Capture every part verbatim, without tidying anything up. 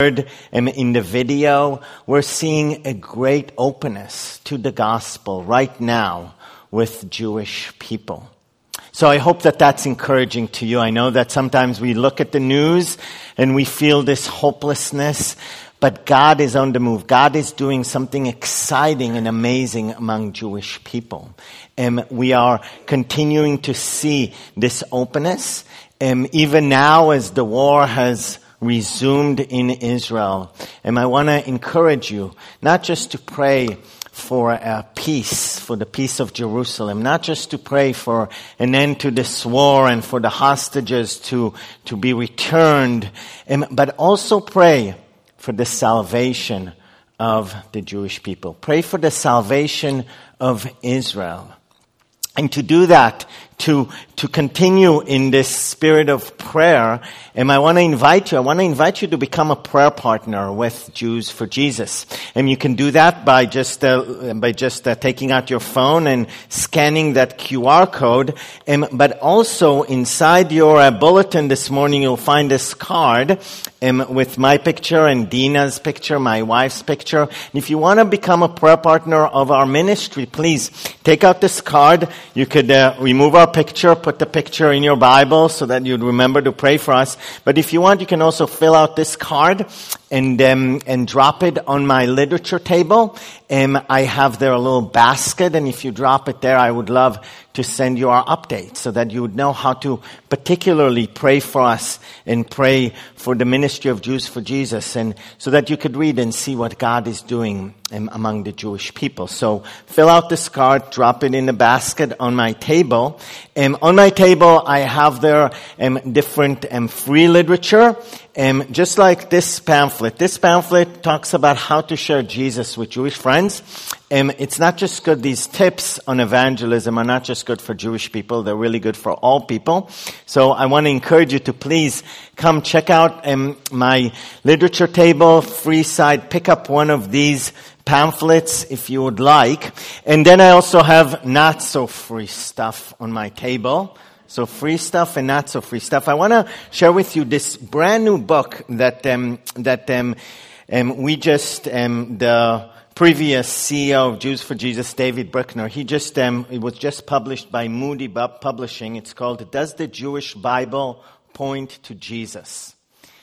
Um, in the video, we're seeing a great openness to the gospel right now with Jewish people. So I hope that that's encouraging to you. I know that sometimes we look at the news and we feel this hopelessness, but God is on the move. God is doing something exciting and amazing among Jewish people. And we are continuing to see this openness. And even now as the war has resumed in Israel. And I want to encourage you not just to pray for uh, peace, for the peace of Jerusalem, not just to pray for an end to this war and for the hostages to, to be returned, um, but also pray for the salvation of the Jewish people. Pray for the salvation of Israel. And to do that, to to continue in this spirit of prayer, and I want to invite you, I want to invite you to become a prayer partner with Jews for Jesus. And you can do that by just uh, by just uh, taking out your phone and scanning that Q R code. Um, but also inside your uh, bulletin this morning, you'll find this card um, with my picture and Dina's picture, my wife's picture. And if you want to become a prayer partner of our ministry, please take out this card. You could uh, remove our picture, put the picture in your Bible so that you'd remember to pray for us. But if you want, you can also fill out this card and um, and drop it on my literature table. Um, I have there a little basket, and if you drop it there, I would love to send you our updates so that you would know how to particularly pray for us and pray for the ministry of Jews for Jesus, and so that you could read and see what God is doing um, among the Jewish people. So fill out this card, drop it in the basket on my table. Um, on my table, I have there um, different um, free literature, um, just like this pamphlet. This pamphlet talks about how to share Jesus with Jewish friends. Um, it's not just good, these tips on evangelism are not just good for Jewish people, they're really good for all people. So I want to encourage you to please come check out um, my literature table, free side, pick up one of these pamphlets if you would like. And then I also have not so free stuff on my table. So free stuff and not so free stuff. I want to share with you this brand new book that um, that um, um, we just um, the previous C E O of Jews for Jesus, David Brickner, he just um, it was just published by Moody Publishing. It's called "Does the Jewish Bible Point to Jesus?"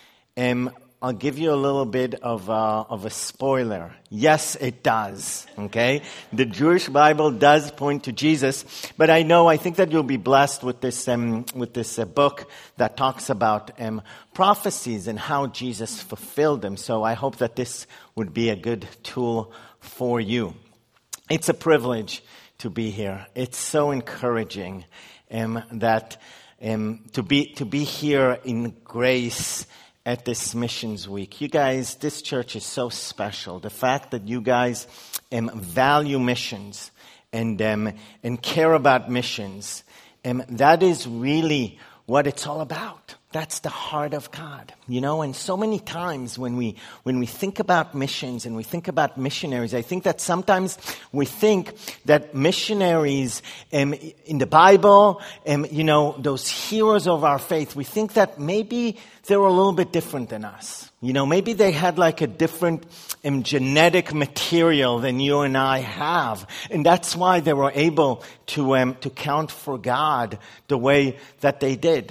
Um, I'll give you a little bit of uh, of a spoiler. Yes, it does. Okay, the Jewish Bible does point to Jesus, but I know I think that you'll be blessed with this um, with this uh, book that talks about um, prophecies and how Jesus fulfilled them. So I hope that this would be a good tool for you. It's a privilege to be here. It's so encouraging um, that um, to be to be here in grace at this missions week. You guys, this church is so special. The fact that you guys um, value missions and um, and care about missions, um, that is really what it's all about. That's the heart of God, you know. And so many times when we when we think about missions and we think about missionaries, I think that sometimes we think that missionaries um, in the Bible, um, you know, those heroes of our faith, we think that maybe they were a little bit different than us. You know, maybe they had like a different um, genetic material than you and I have, and that's why they were able to um, to count for God the way that they did.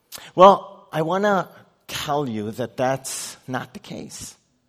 Well, I want to tell you that that's not the case.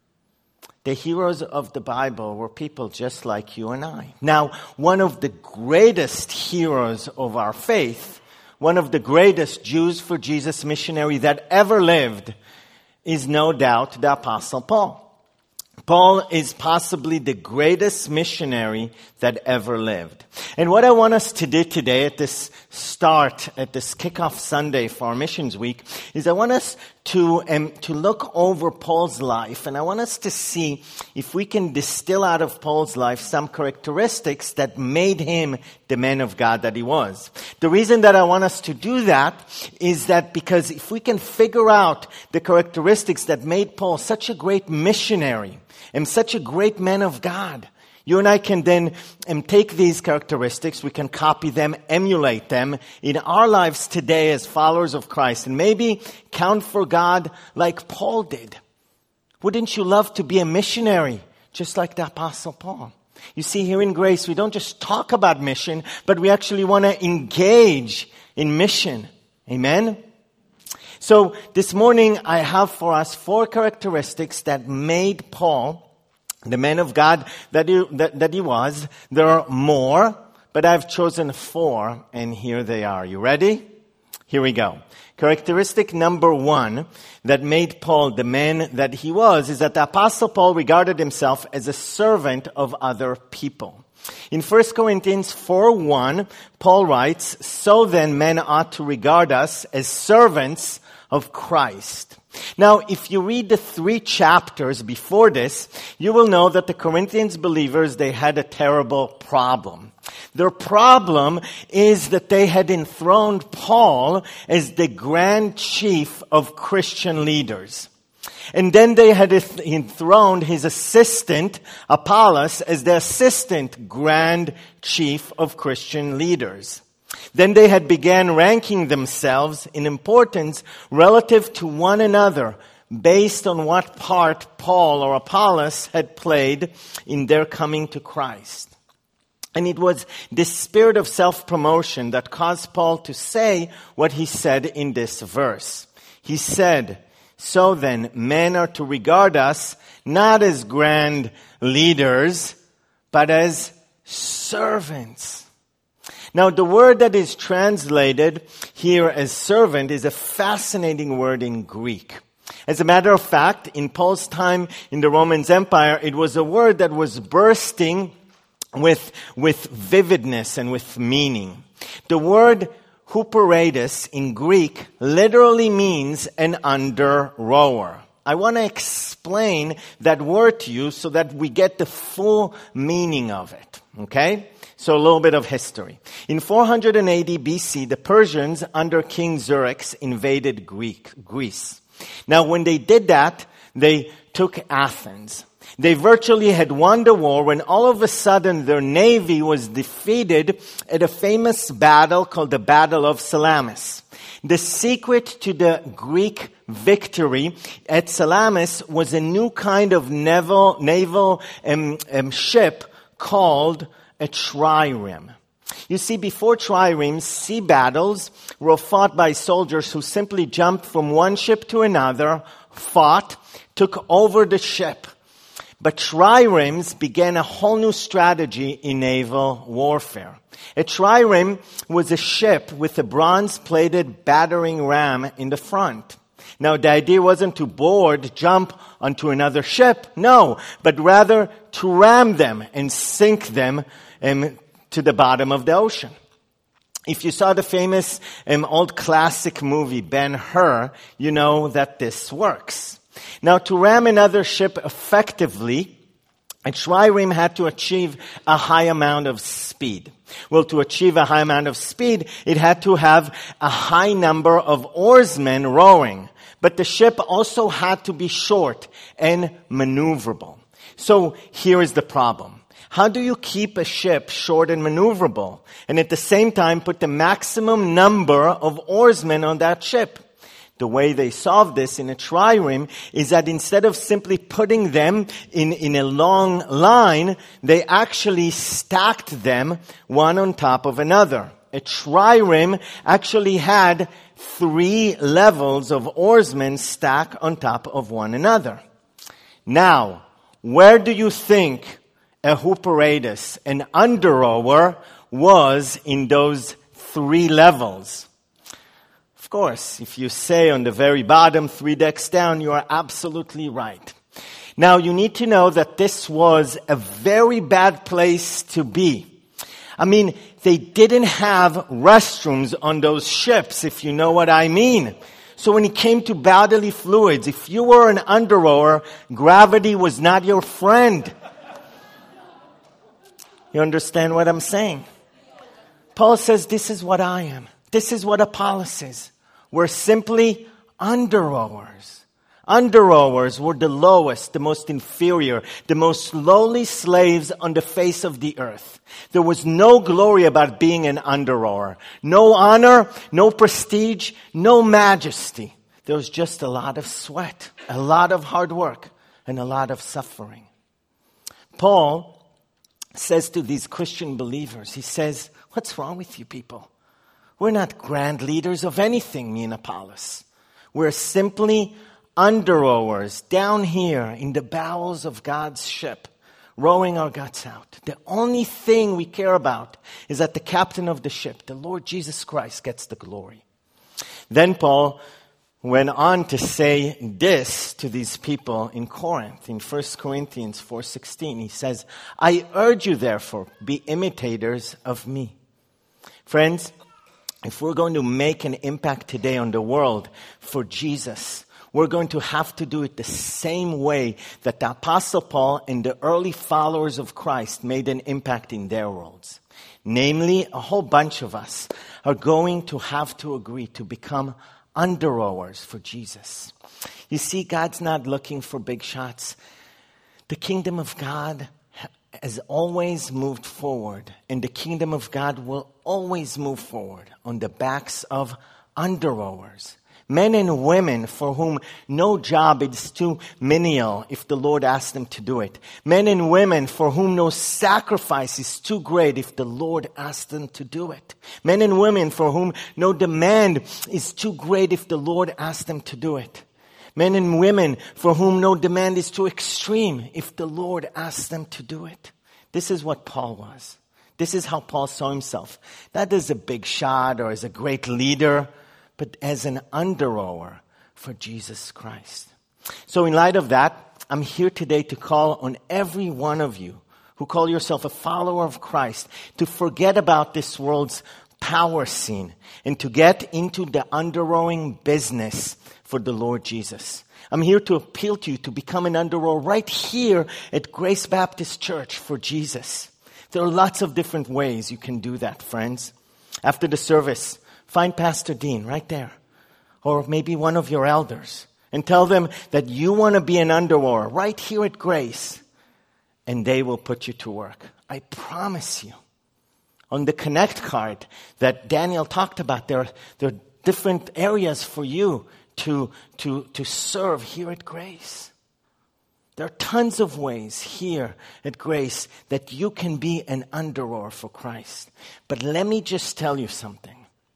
The heroes of the Bible were people just like you and I. Now, one of the greatest heroes of our faith, one of the greatest Jews for Jesus missionary that ever lived, is no doubt the Apostle Paul. Paul is possibly the greatest missionary that ever lived. And what I want us to do today at this start, at this kickoff Sunday for our missions week, is I want us to um, to look over Paul's life, and I want us to see if we can distill out of Paul's life some characteristics that made him the man of God that he was. The reason that I want us to do that is that because if we can figure out the characteristics that made Paul such a great missionary and such a great man of God, you and I can then um, take these characteristics, we can copy them, emulate them in our lives today as followers of Christ, and maybe count for God like Paul did. Wouldn't you love to be a missionary, just like the Apostle Paul? You see, here in Grace, we don't just talk about mission, but we actually want to engage in mission. Amen? So this morning, I have for us four characteristics that made Paul the man of God that he, that, that he was. There are more, but I've chosen four, and here they are. You ready? Here we go. Characteristic number one that made Paul the man that he was is that the Apostle Paul regarded himself as a servant of other people. In First Corinthians four one, Paul writes, "So then men ought to regard us as servants of Christ." Now, if you read the three chapters before this, you will know that the Corinthians believers, they had a terrible problem. Their problem is that they had enthroned Paul as the grand chief of Christian leaders. And then they had enthroned his assistant, Apollos, as the assistant grand chief of Christian leaders. Then they had began ranking themselves in importance relative to one another based on what part Paul or Apollos had played in their coming to Christ. And it was this spirit of self-promotion that caused Paul to say what he said in this verse. He said, "So then, men are to regard us not as grand leaders, but as servants." Now, the word that is translated here as servant is a fascinating word in Greek. As a matter of fact, in Paul's time in the Roman Empire, it was a word that was bursting with, with vividness and with meaning. The word huperetes in Greek literally means an under-rower. I want to explain that word to you so that we get the full meaning of it. Okay? So a little bit of history. In four hundred eighty B C, the Persians under King Xerxes invaded Greek, Greece. Now, when they did that, they took Athens. They virtually had won the war when all of a sudden their navy was defeated at a famous battle called the Battle of Salamis. The secret to the Greek victory at Salamis was a new kind of naval, naval um, um, ship called a trireme. You see, before triremes, sea battles were fought by soldiers who simply jumped from one ship to another, fought, took over the ship. But triremes began a whole new strategy in naval warfare. A trireme was a ship with a bronze-plated battering ram in the front. Now, the idea wasn't to board, jump onto another ship, no, but rather to ram them and sink them um, to the bottom of the ocean. If you saw the famous um, old classic movie, Ben-Hur, you know that this works. Now, to ram another ship effectively, a trireme had to achieve a high amount of speed. Well, to achieve a high amount of speed, it had to have a high number of oarsmen rowing. But the ship also had to be short and maneuverable. So here is the problem. How do you keep a ship short and maneuverable and at the same time put the maximum number of oarsmen on that ship? The way they solved this in a trireme is that instead of simply putting them in, in a long line, they actually stacked them one on top of another. A trireme actually had three levels of oarsmen stacked on top of one another. Now, where do you think a huperetes, an under-rower, was in those three levels? Of course, if you say on the very bottom, three decks down, you are absolutely right. Now, you need to know that this was a very bad place to be. I mean, they didn't have restrooms on those ships, if you know what I mean. So when it came to bodily fluids, if you were an under-rower, gravity was not your friend. You understand what I'm saying? Paul says, this is what I am. This is what Apollos is. We're simply under-rowers. Under-rowers were the lowest, the most inferior, the most lowly slaves on the face of the earth. There was no glory about being an under-rower. No honor, no prestige, no majesty. There was just a lot of sweat, a lot of hard work. and a lot of suffering. Paul says to these Christian believers, he says, what's wrong with you people? We're not grand leaders of anything, me and Apollos. We're simply under-rowers down here in the bowels of God's ship, rowing our guts out. The only thing we care about is that the captain of the ship, the Lord Jesus Christ, gets the glory. Then Paul went on to say this to these people in Corinth. In First Corinthians four sixteen, he says, I urge you therefore, be imitators of me. Friends, if we're going to make an impact today on the world for Jesus, we're going to have to do it the same way that the Apostle Paul and the early followers of Christ made an impact in their worlds. Namely, a whole bunch of us are going to have to agree to become under-rowers for Jesus. You see, God's not looking for big shots. The kingdom of God has always moved forward, and the kingdom of God will always move forward on the backs of under-rowers. Men and women for whom no job is too menial if the Lord asks them to do it. Men and women for whom no sacrifice is too great if the Lord asks them to do it. Men and women for whom no demand is too great if the Lord asks them to do it. Men and women for whom no demand is too extreme if the Lord asks them to do it. This is what Paul was. This is how Paul saw himself. Not as a big shot or as a great leader, but as an under-rower for Jesus Christ. So in light of that, I'm here today to call on every one of you who call yourself a follower of Christ to forget about this world's power scene and to get into the under-rowing business for the Lord Jesus. I'm here to appeal to you to become an under-rower right here at Grace Baptist Church for Jesus. There are lots of different ways you can do that, friends. After the service, find Pastor Dean right there, or maybe one of your elders, and tell them that you want to be an under-rower right here at Grace, and they will put you to work. I promise you. On the Connect card that Daniel talked about, there, there are different areas for you to, to, to serve here at Grace. There are tons of ways here at Grace that you can be an under-rower for Christ. But let me just tell you something.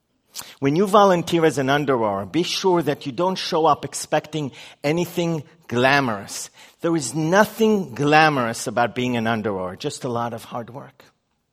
When you volunteer as an under-rower, be sure that you don't show up expecting anything glamorous. There is nothing glamorous about being an under-rower, just a lot of hard work.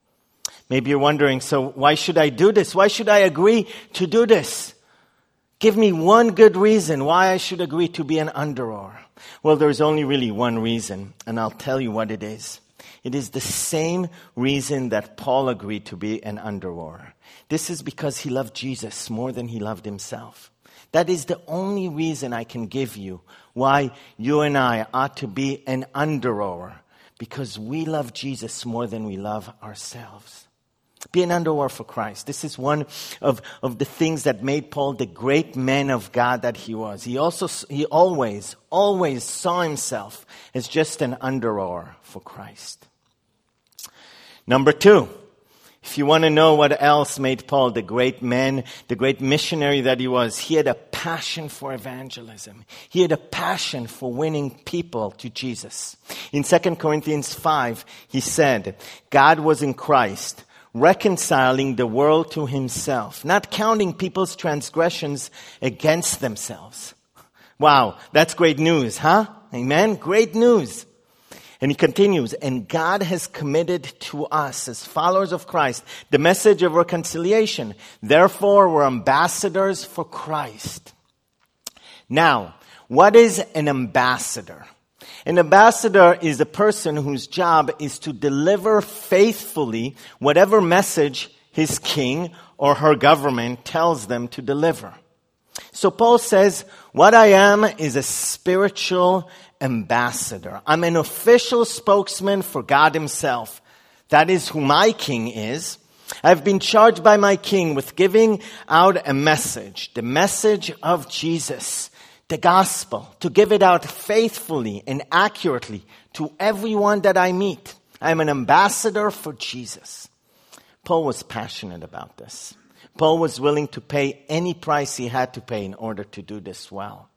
Maybe you're wondering, so why should I do this? Why should I agree to do this? Give me one good reason why I should agree to be an under-rower. Well, there's only really one reason, and I'll tell you what it is. It is the same reason that Paul agreed to be an under-rower. This is because he loved Jesus more than he loved himself. That is the only reason I can give you why you and I ought to be an under-rower, because we love Jesus more than we love ourselves. Be an under-rower for Christ. This is one of, of the things that made Paul the great man of God that he was. He also, he always, always saw himself as just an under-rower for Christ. Number two, if you want to know what else made Paul the great man, the great missionary that he was, he had a passion for evangelism. He had a passion for winning people to Jesus. In Second Corinthians five, he said, God was in Christ, reconciling the world to himself, not counting people's transgressions against themselves. Wow, that's great news, huh? Amen? Great news. And he continues, and God has committed to us as followers of Christ the message of reconciliation. Therefore, we're ambassadors for Christ. Now, what is an ambassador? An ambassador is a person whose job is to deliver faithfully whatever message his king or her government tells them to deliver. So Paul says, what I am is a spiritual ambassador. I'm an official spokesman for God himself. That is who my king is. I've been charged by my king with giving out a message, the message of Jesus, the gospel, to give it out faithfully and accurately to everyone that I meet. I'm an ambassador for Jesus. Paul was passionate about this. Paul was willing to pay any price he had to pay in order to do this well.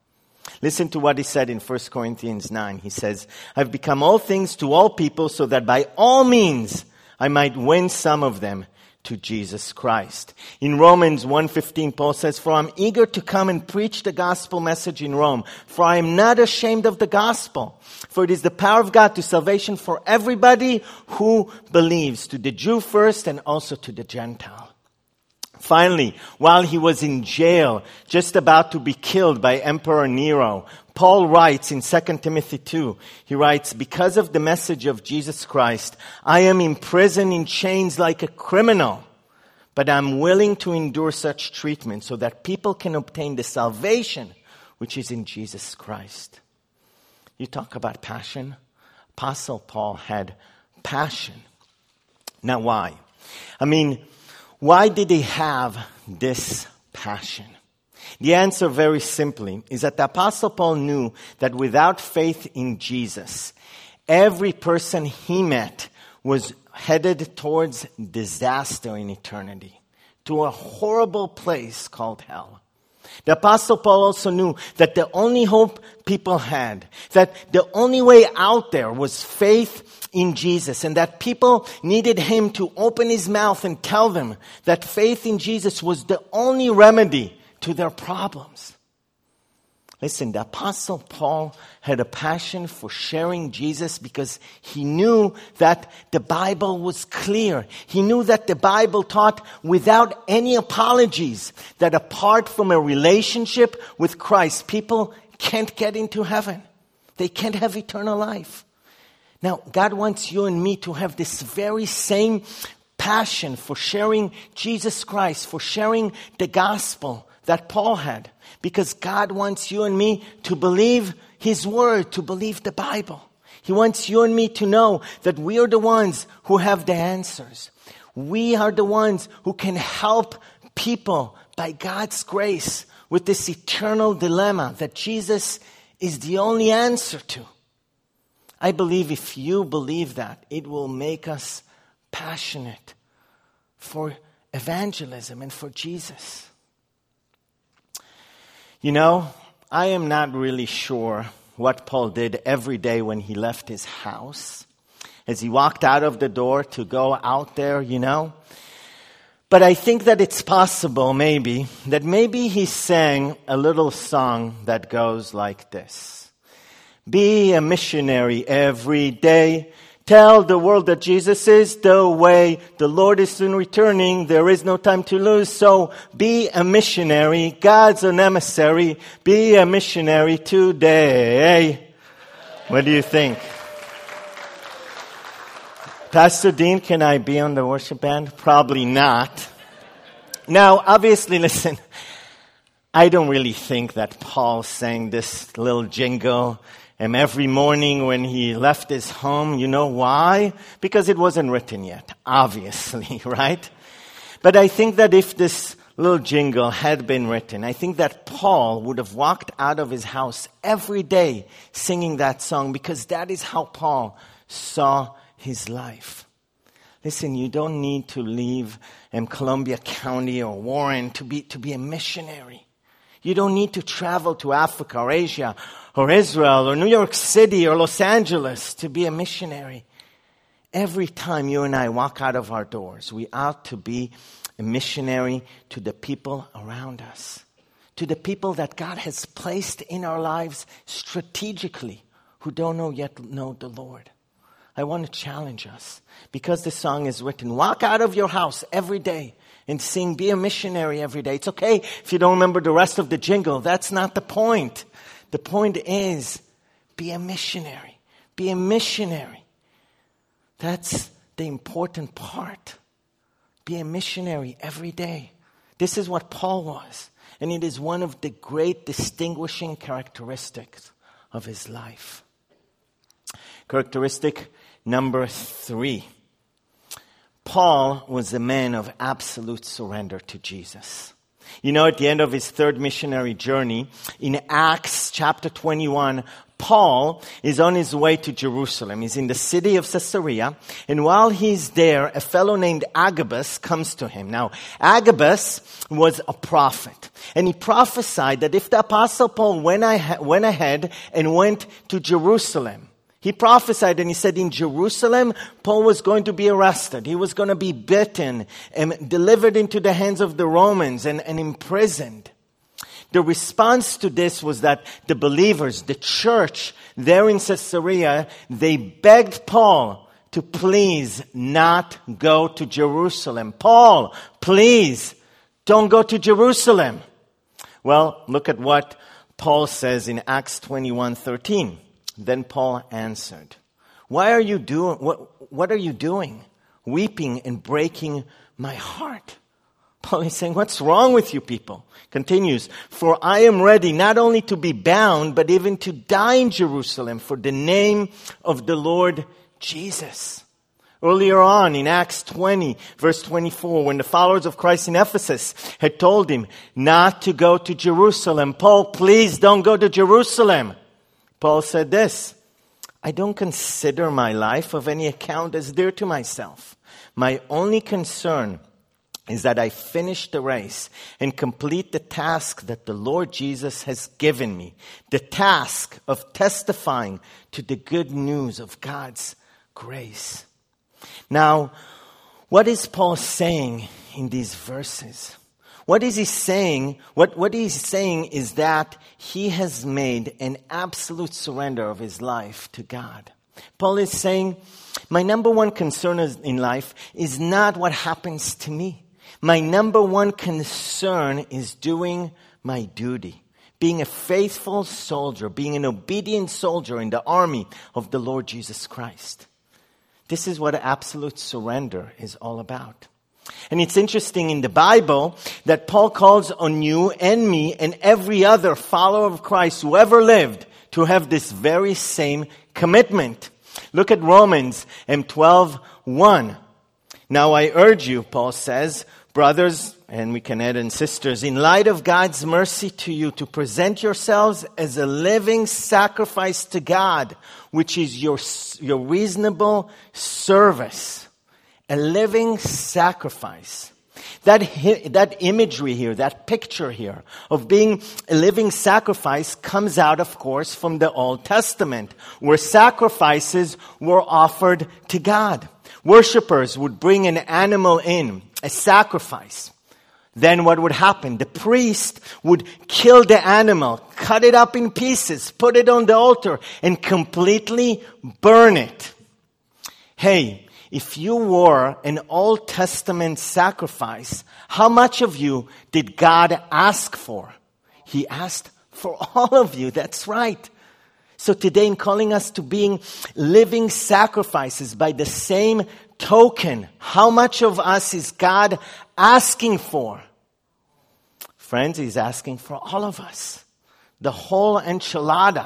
Listen to what he said in First Corinthians nine. He says, I've become all things to all people so that by all means I might win some of them to Jesus Christ. In Romans one fifteen, Paul says, for I'm eager to come and preach the gospel message in Rome, for I am not ashamed of the gospel. For it is the power of God to salvation for everybody who believes, to the Jew first and also to the Gentile. Finally, while he was in jail, just about to be killed by Emperor Nero, Paul writes in Second Timothy two, he writes, because of the message of Jesus Christ, I am in prison in chains like a criminal, but I'm willing to endure such treatment so that people can obtain the salvation which is in Jesus Christ. You talk about passion. Apostle Paul had passion. Now why? I mean, why did he have this passion? The answer, very simply, is that the Apostle Paul knew that without faith in Jesus, every person he met was headed towards disaster in eternity, to a horrible place called hell. The Apostle Paul also knew that the only hope people had, that the only way out there was faith in Jesus, and that people needed him to open his mouth and tell them that faith in Jesus was the only remedy to their problems. Listen, the Apostle Paul had a passion for sharing Jesus because he knew that the Bible was clear. He knew that the Bible taught without any apologies that apart from a relationship with Christ, people can't get into heaven. They can't have eternal life. Now, God wants you and me to have this very same passion for sharing Jesus Christ, for sharing the gospel that Paul had. Because God wants you and me to believe His Word, to believe the Bible. He wants you and me to know that we are the ones who have the answers. We are the ones who can help people by God's grace with this eternal dilemma that Jesus is the only answer to. I believe if you believe that, it will make us passionate for evangelism and for Jesus. You know, I am not really sure what Paul did every day when he left his house, as he walked out of the door to go out there, you know. But I think that it's possible, maybe, that maybe he sang a little song that goes like this. Be a missionary every day. Tell the world that Jesus is the way. The Lord is soon returning. There is no time to lose. So be a missionary. God's an emissary. Be a missionary today. What do you think? Pastor Dean, can I be on the worship band? Probably not. Now, obviously, listen, I don't really think that Paul sang this little jingle And every morning when he left his home, you know why? Because it wasn't written yet, obviously, right? But I think that if this little jingle had been written, I think that Paul would have walked out of his house every day singing that song, because that is how Paul saw his life. Listen, you don't need to leave in Columbia County or Warren to be, to be a missionary. You don't need to travel to Africa or Asia or Israel or New York City or Los Angeles to be a missionary. Every time you and I walk out of our doors, we ought to be a missionary to the people around us, to the people that God has placed in our lives strategically who don't know yet know the Lord. I want to challenge us, because the song is written, walk out of your house every day and sing, be a missionary every day. It's okay if you don't remember the rest of the jingle. That's not the point. The point is, be a missionary. Be a missionary. That's the important part. Be a missionary every day. This is what Paul was. And it is one of the great distinguishing characteristics of his life. Characteristic number three. Paul was a man of absolute surrender to Jesus. You know, at the end of his third missionary journey, in Acts chapter twenty-one, Paul is on his way to Jerusalem. He's in the city of Caesarea. And while he's there, a fellow named Agabus comes to him. Now, Agabus was a prophet. And he prophesied that if the Apostle Paul went ahead and went to Jerusalem, he prophesied and he said in Jerusalem, Paul was going to be arrested. He was going to be beaten and delivered into the hands of the Romans and, and imprisoned. The response to this was that the believers, the church there in Caesarea, they begged Paul to please not go to Jerusalem. Paul, please don't go to Jerusalem. Well, look at what Paul says in Acts twenty-one thirteen. Then Paul answered, Why are you doing, what, what are you doing? Weeping and breaking my heart. Paul is saying, what's wrong with you people? Continues, for I am ready not only to be bound, but even to die in Jerusalem for the name of the Lord Jesus. Earlier on in Acts twenty, verse twenty-four, when the followers of Christ in Ephesus had told him not to go to Jerusalem, Paul, please don't go to Jerusalem. Paul said this, I don't consider my life of any account as dear to myself. My only concern is that I finish the race and complete the task that the Lord Jesus has given me. The task of testifying to the good news of God's grace. Now, what is Paul saying in these verses? What is he saying? What, what he's saying is that he has made an absolute surrender of his life to God. Paul is saying, my number one concern in life is not what happens to me. My number one concern is doing my duty, being a faithful soldier, being an obedient soldier in the army of the Lord Jesus Christ. This is what absolute surrender is all about. And it's interesting in the Bible that Paul calls on you and me and every other follower of Christ who ever lived to have this very same commitment. Look at Romans twelve one. Now I urge you, Paul says, brothers, and we can add in sisters, in light of God's mercy to you, to present yourselves as a living sacrifice to God, which is your, your reasonable service. A living sacrifice. That, that imagery here, that picture here of being a living sacrifice comes out, of course, from the Old Testament, where sacrifices were offered to God. Worshippers would bring an animal in, a sacrifice. Then what would happen? The priest would kill the animal, cut it up in pieces, put it on the altar, and completely burn it. Hey, if you were an Old Testament sacrifice, how much of you did God ask for? He asked for all of you. That's right. So today, in calling us to being living sacrifices, by the same token, how much of us is God asking for? Friends, He's asking for all of us. The whole enchilada.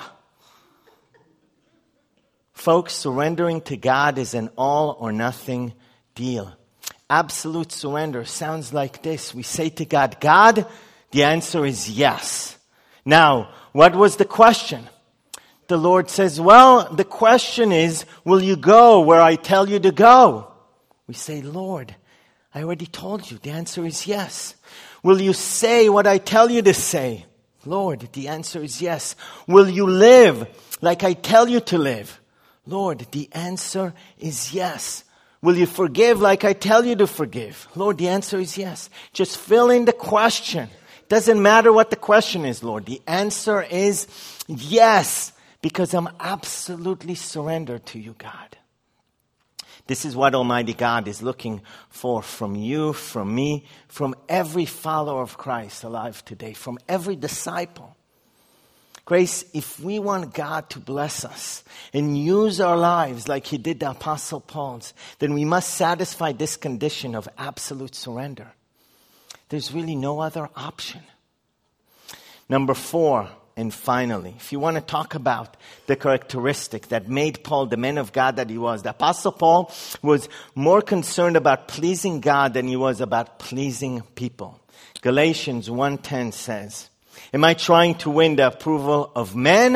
Folks, surrendering to God is an all or nothing deal. Absolute surrender sounds like this. We say to God, God, the answer is yes. Now, what was the question? The Lord says, well, the question is, will you go where I tell you to go? We say, Lord, I already told you. The answer is yes. Will you say what I tell you to say? Lord, the answer is yes. Will you live like I tell you to live? Lord, the answer is yes. Will you forgive like I tell you to forgive? Lord, the answer is yes. Just fill in the question. Doesn't matter what the question is, Lord. The answer is yes, because I'm absolutely surrendered to you, God. This is what Almighty God is looking for from you, from me, from every follower of Christ alive today, from every disciple. Grace, if we want God to bless us and use our lives like He did the Apostle Paul's, then we must satisfy this condition of absolute surrender. There's really no other option. Number four, and finally, if you want to talk about the characteristic that made Paul the man of God that he was, the Apostle Paul was more concerned about pleasing God than he was about pleasing people. Galatians one ten says, am I trying to win the approval of men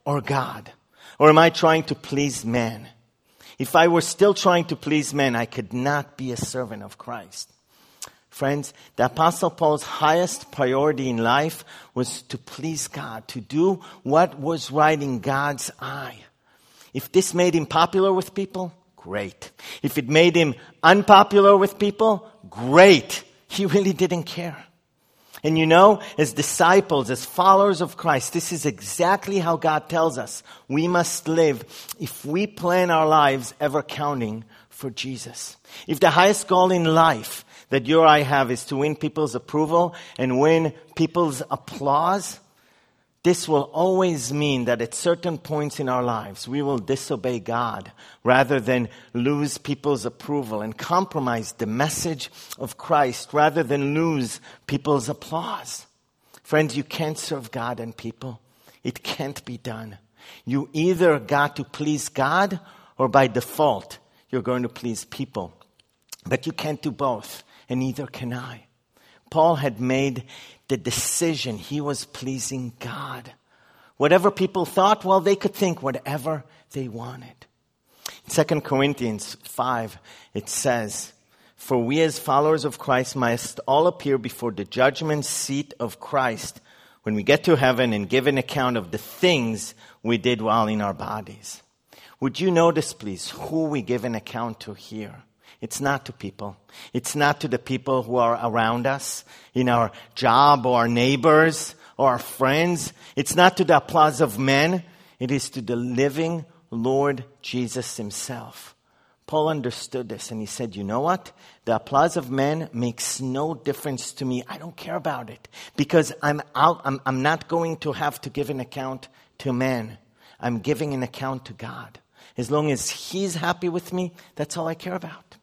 or God? Or am I trying to please man? If I were still trying to please men, I could not be a servant of Christ. Friends, the Apostle Paul's highest priority in life was to please God, to do what was right in God's eye. If this made him popular with people, great. If it made him unpopular with people, great. He really didn't care. And you know, as disciples, as followers of Christ, this is exactly how God tells us we must live if we plan our lives ever counting for Jesus. If the highest goal in life that you or I have is to win people's approval and win people's applause, this will always mean that at certain points in our lives, we will disobey God rather than lose people's approval and compromise the message of Christ rather than lose people's applause. Friends, you can't serve God and people. It can't be done. You either got to please God or by default, you're going to please people. But you can't do both, and neither can I. Paul had made the decision. He was pleasing God. Whatever people thought, well, they could think whatever they wanted. In Second Corinthians five, it says, "For we as followers of Christ must all appear before the judgment seat of Christ when we get to heaven and give an account of the things we did while in our bodies." Would you notice, please, who we give an account to here? It's not to people. It's not to the people who are around us, in our job or our neighbors or our friends. It's not to the applause of men. It is to the living Lord Jesus himself. Paul understood this and he said, you know what? The applause of men makes no difference to me. I don't care about it because I'm out. I'm, I'm not going to have to give an account to man. I'm giving an account to God. As long as he's happy with me, that's all I care about.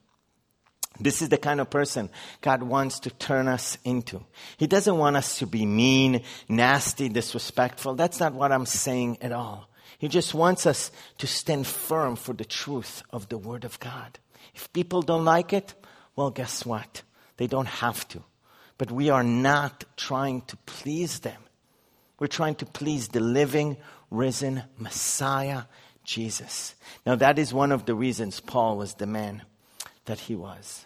This is the kind of person God wants to turn us into. He doesn't want us to be mean, nasty, disrespectful. That's not what I'm saying at all. He just wants us to stand firm for the truth of the Word of God. If people don't like it, well, guess what? They don't have to. But we are not trying to please them. We're trying to please the living, risen Messiah, Jesus. Now, that is one of the reasons Paul was the man that he was.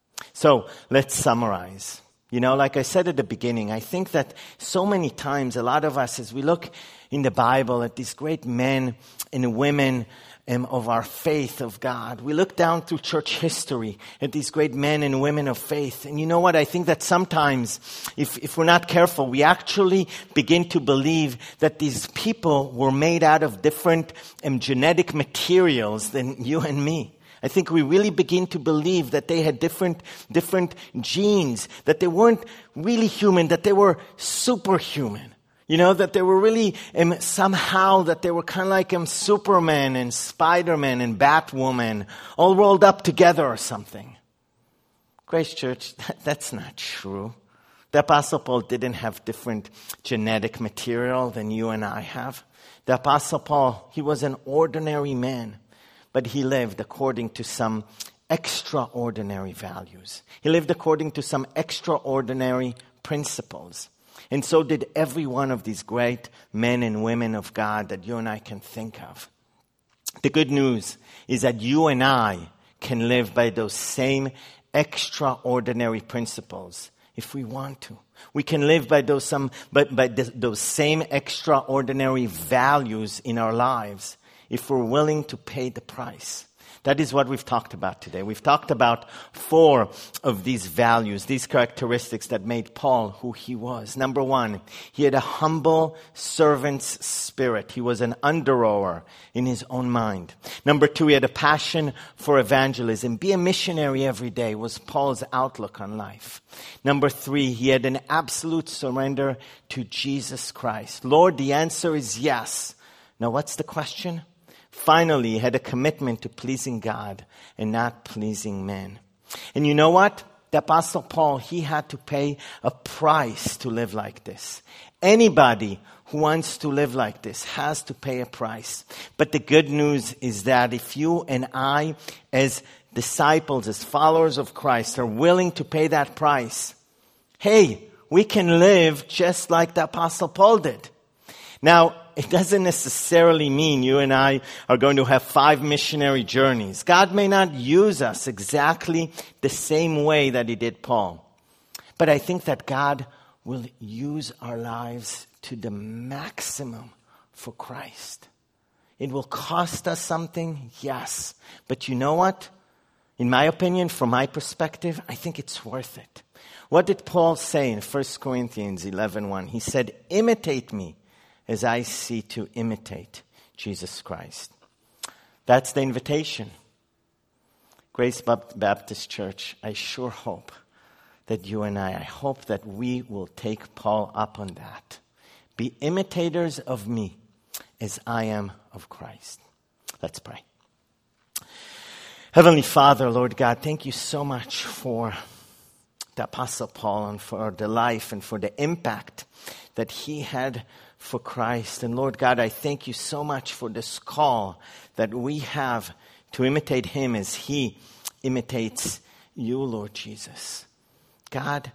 So let's summarize. You know, like I said at the beginning, I think that so many times, a lot of us, as we look in the Bible at these great men and women um, of our faith of God, we look down through church history at these great men and women of faith. And you know what? I think that sometimes, if, if we're not careful, we actually begin to believe that these people were made out of different um, genetic materials than you and me. I think we really begin to believe that they had different, different genes, that they weren't really human, that they were superhuman. You know, that they were really um, somehow, that they were kind of like um, Superman and Spider-Man and Batwoman all rolled up together or something. Grace Church, that, that's not true. The Apostle Paul didn't have different genetic material than you and I have. The Apostle Paul, he was an ordinary man. But he lived according to some extraordinary values. He lived according to some extraordinary principles. And so did every one of these great men and women of God that you and I can think of. The good news is that you and I can live by those same extraordinary principles if we want to. We can live by those some, but by those same extraordinary values in our lives if we're willing to pay the price. That is what we've talked about today. We've talked about four of these values, these characteristics that made Paul who he was. Number one, he had a humble servant's spirit. He was an under-rower in his own mind. Number two, he had a passion for evangelism. Be a missionary every day was Paul's outlook on life. Number three, he had an absolute surrender to Jesus Christ. Lord, the answer is yes. Now, what's the question? Finally, he had a commitment to pleasing God and not pleasing men. And you know what? The Apostle Paul, he had to pay a price to live like this. Anybody who wants to live like this has to pay a price. But the good news is that if you and I, as disciples, as followers of Christ, are willing to pay that price, hey, we can live just like the Apostle Paul did. Now, it doesn't necessarily mean you and I are going to have five missionary journeys. God may not use us exactly the same way that he did Paul. But I think that God will use our lives to the maximum for Christ. It will cost us something, yes. But you know what? In my opinion, from my perspective, I think it's worth it. What did Paul say in First Corinthians eleven one? He said, imitate me as I see to imitate Jesus Christ. That's the invitation. Grace Baptist Church, I sure hope that you and I, I hope that we will take Paul up on that. Be imitators of me as I am of Christ. Let's pray. Heavenly Father, Lord God, thank you so much for the Apostle Paul and for the life and for the impact that he had for Christ. And Lord God, I thank you so much for this call that we have to imitate him as he imitates you, Lord Jesus. God,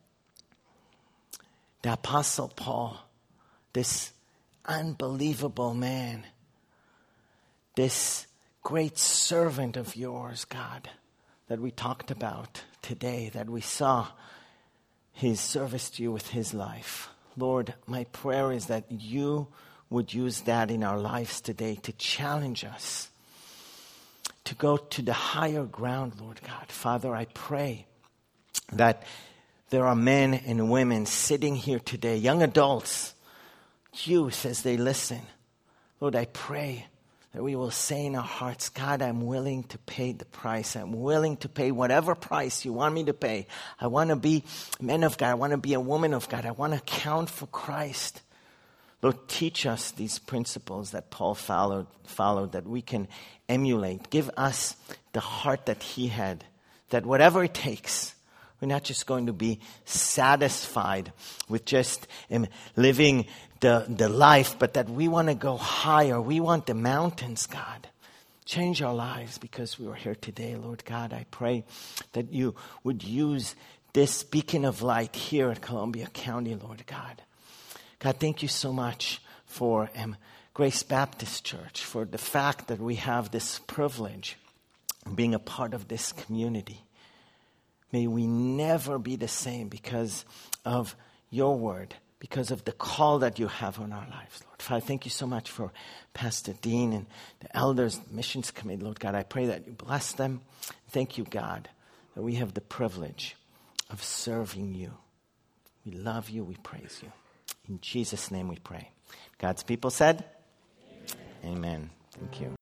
the Apostle Paul, this unbelievable man, this great servant of yours, God, that we talked about today, that we saw his service to you with his life. Lord, my prayer is that you would use that in our lives today to challenge us to go to the higher ground, Lord God. Father, I pray that there are men and women sitting here today, young adults, youth, as they listen. Lord, I pray that we will say in our hearts, God, I'm willing to pay the price. I'm willing to pay whatever price you want me to pay. I want to be a man of God. I want to be a woman of God. I want to count for Christ. Lord, teach us these principles that Paul followed, followed, that we can emulate. Give us the heart that he had, that whatever it takes, we're not just going to be satisfied with just um, living the, the life, but that we want to go higher. We want the mountains, God. Change our lives because we are here today, Lord God. I pray that you would use this beacon of light here at Columbia County, Lord God. God, thank you so much for um, Grace Baptist Church, for the fact that we have this privilege of being a part of this community. May we never be the same because of your word, because of the call that you have on our lives, Lord. Father, thank you so much for Pastor Dean and the elders, the missions committee, Lord God. I pray that you bless them. Thank you, God, that we have the privilege of serving you. We love you. We praise you. In Jesus' name we pray. God's people said, Amen. Amen. Thank you.